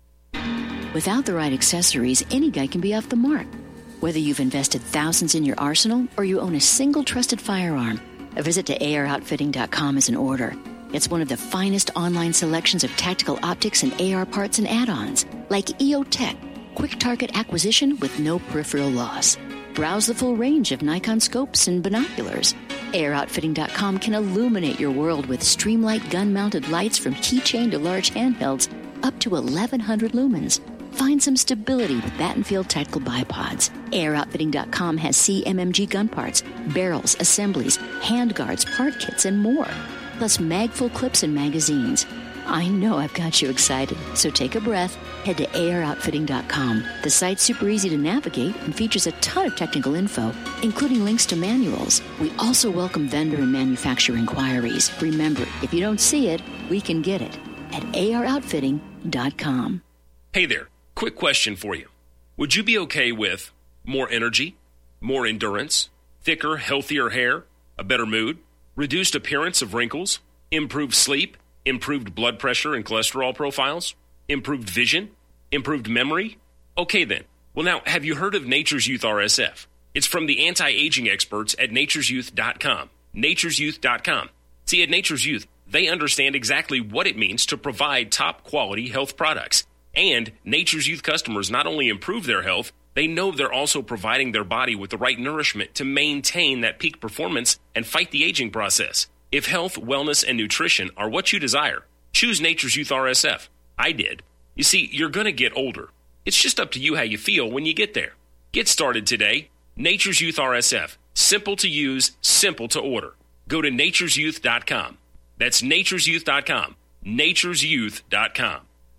Without the right accessories, any guy can be off the mark. Whether you've invested thousands in your arsenal or you own a single trusted firearm, a visit to AROutfitting.com is in order. It's one of the finest online selections of tactical optics and AR parts and add-ons, like EOTech, quick target acquisition with no peripheral loss. Browse the full range of Nikon scopes and binoculars. AROutfitting.com can illuminate your world with Streamlight gun-mounted lights from keychain to large handhelds, up to 1,100 lumens. Find some stability with Battenfield Tactical Bipods. AirOutfitting.com has CMMG gun parts, barrels, assemblies, handguards, part kits, and more. Plus mag-full clips and magazines. I know I've got you excited, so take a breath. Head to AirOutfitting.com. The site's super easy to navigate and features a ton of technical info, including links to manuals. We also welcome vendor and manufacturer inquiries. Remember, if you don't see it, we can get it at AirOutfitting.com. Hey there. Quick question for you. Would you be okay with more energy, more endurance, thicker, healthier hair, a better mood, reduced appearance of wrinkles, improved sleep, improved blood pressure and cholesterol profiles, improved vision, improved memory? Okay then. Well now, have you heard of Nature's Youth RSF? It's from the anti-aging experts at nature'syouth.com. Nature'syouth.com. See, at Nature's Youth, they understand exactly what it means to provide top-quality health products. And Nature's Youth customers not only improve their health, they know they're also providing their body with the right nourishment to maintain that peak performance and fight the aging process. If health, wellness, and nutrition are what you desire, choose Nature's Youth RSF. I did. You see, you're going to get older. It's just up to you how you feel when you get there. Get started today. Nature's Youth RSF. Simple to use, simple to order. Go to nature'syouth.com. That's nature'syouth.com. nature'syouth.com.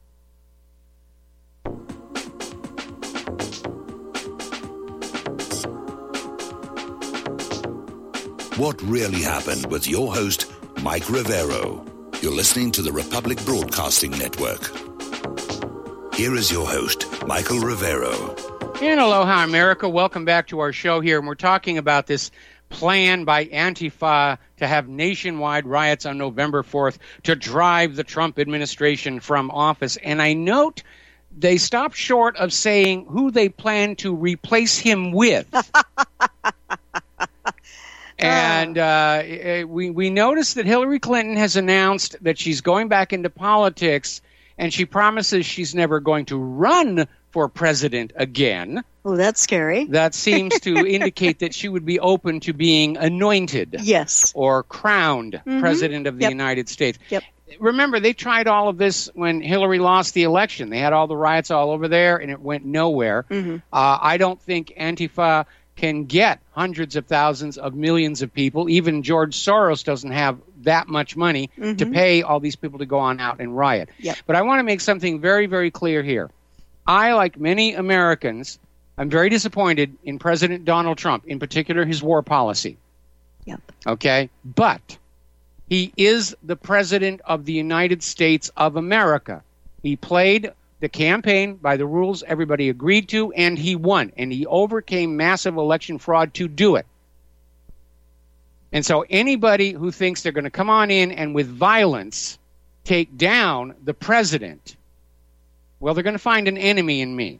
What Really Happened with your host, Mike Rivero. You're listening to the Republic Broadcasting Network. Here is your host, Michael Rivero. And aloha, America. Welcome back to our show here. And we're talking about this plan by Antifa to have nationwide riots on November 4th to drive the Trump administration from office. And I note they stopped short of saying who they plan to replace him with. And we noticed that Hillary Clinton has announced that she's going back into politics, and she promises she's never going to run for president again. Oh, that's scary. That seems to indicate that she would be open to being anointed. Yes. Or crowned president of the United States. Yep. Remember, they tried all of this when Hillary lost the election. They had all the riots all over there, and it went nowhere. I don't think Antifa can get hundreds of thousands of millions of people. Even George Soros doesn't have that much money to pay all these people to go on out and riot. Yep. But I want to make something very, very clear here. I, like many Americans, I'm very disappointed in President Donald Trump, in particular his war policy. Yep. Okay? But he is the president of the United States of America. He played the campaign by the rules everybody agreed to, and he won. And he overcame massive election fraud to do it. And so anybody who thinks they're going to come on in and with violence take down the president, well, they're going to find an enemy in me.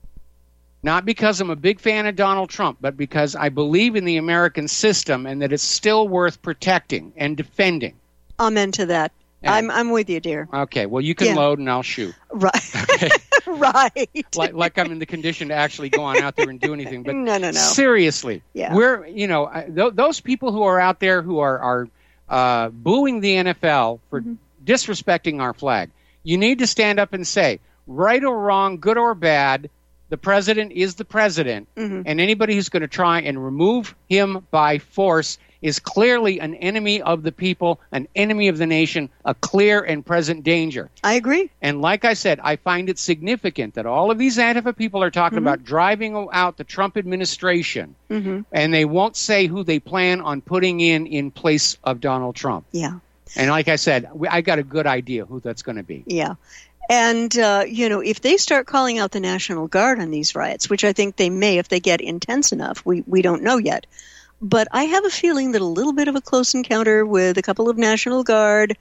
Not because I'm a big fan of Donald Trump, but because I believe in the American system and that it's still worth protecting and defending. Amen to that. I'm with you, dear. Okay, well, you can load and I'll shoot. Right. Okay. Right. Like I'm in the condition to actually go on out there and do anything. But no. Seriously, we're, those people who are out there who are booing the NFL for disrespecting our flag, you need to stand up and say, right or wrong, good or bad, the president is the president, and anybody who's going to try and remove him by force is clearly an enemy of the people, an enemy of the nation, a clear and present danger. I agree. And like I said, I find it significant that all of these Antifa people are talking about driving out the Trump administration, and they won't say who they plan on putting in place of Donald Trump. Yeah. And like I said, I got a good idea who that's going to be. Yeah. And, if they start calling out the National Guard on these riots, which I think they may if they get intense enough, we don't know yet. But I have a feeling that a little bit of a close encounter with a couple of National Guard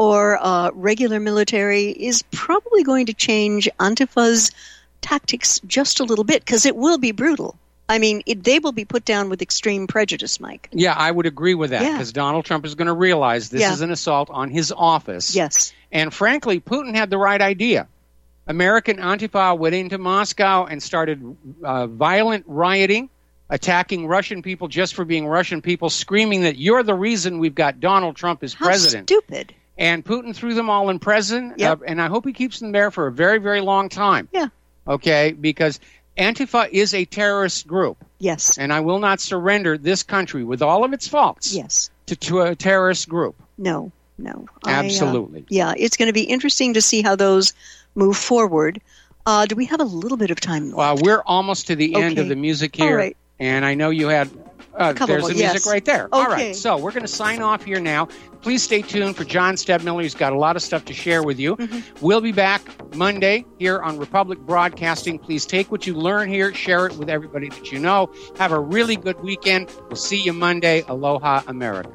or regular military is probably going to change Antifa's tactics just a little bit, because it will be brutal. I mean, they will be put down with extreme prejudice, Mike. Yeah, I would agree with that, because Donald Trump is going to realize this is an assault on his office. Yes. And frankly, Putin had the right idea. American Antifa went into Moscow and started violent rioting, attacking Russian people just for being Russian people, screaming that you're the reason we've got Donald Trump as president. How stupid. And Putin threw them all in prison, and I hope he keeps them there for a very, very long time. Yeah. Okay, because Antifa is a terrorist group. Yes. And I will not surrender this country, with all of its faults, to a terrorist group. No. Absolutely. It's going to be interesting to see how those move forward. Do we have a little bit of time left? We're almost to the end of the music here. All right. And I know you had... there's the music right there. Okay. All right, so we're going to sign off here now. Please stay tuned for John Stebmiller. He's got a lot of stuff to share with you. We'll be back Monday here on Republic Broadcasting. Please take what you learn here, share it with everybody that you know. Have a really good weekend. We'll see you Monday. Aloha, America.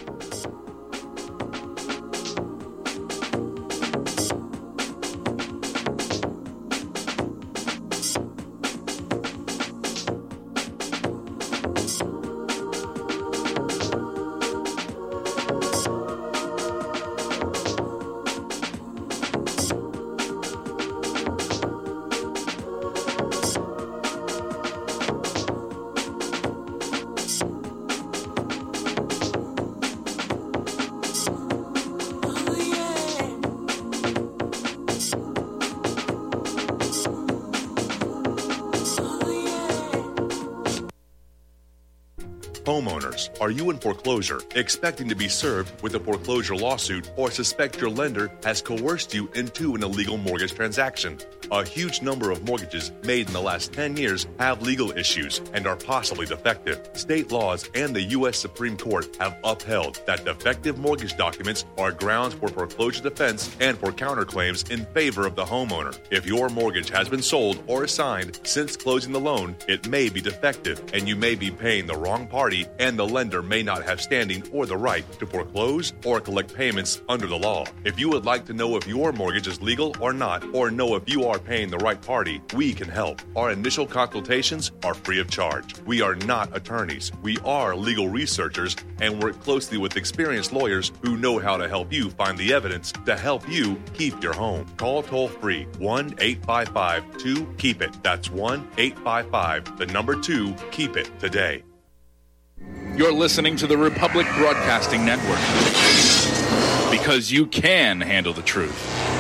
Homeowners, are you in foreclosure, expecting to be served with a foreclosure lawsuit, or suspect your lender has coerced you into an illegal mortgage transaction? A huge number of mortgages made in the last 10 years have legal issues and are possibly defective. State laws and the U.S. Supreme Court have upheld that defective mortgage documents are grounds for foreclosure defense and for counterclaims in favor of the homeowner. If your mortgage has been sold or assigned since closing the loan, it may be defective and you may be paying the wrong party, and the lender may not have standing or the right to foreclose or collect payments under the law. If you would like to know if your mortgage is legal or not, or know if you are paying the right party, we can help. Our initial consultations are free of charge. We are not attorneys. We are legal researchers and work closely with experienced lawyers who know how to help you find the evidence to help you keep your home. Call toll-free 1-855-2-KEEP-IT. That's 1-855-2-KEEP-IT today. You're listening to the Republic Broadcasting Network, because you can handle the truth.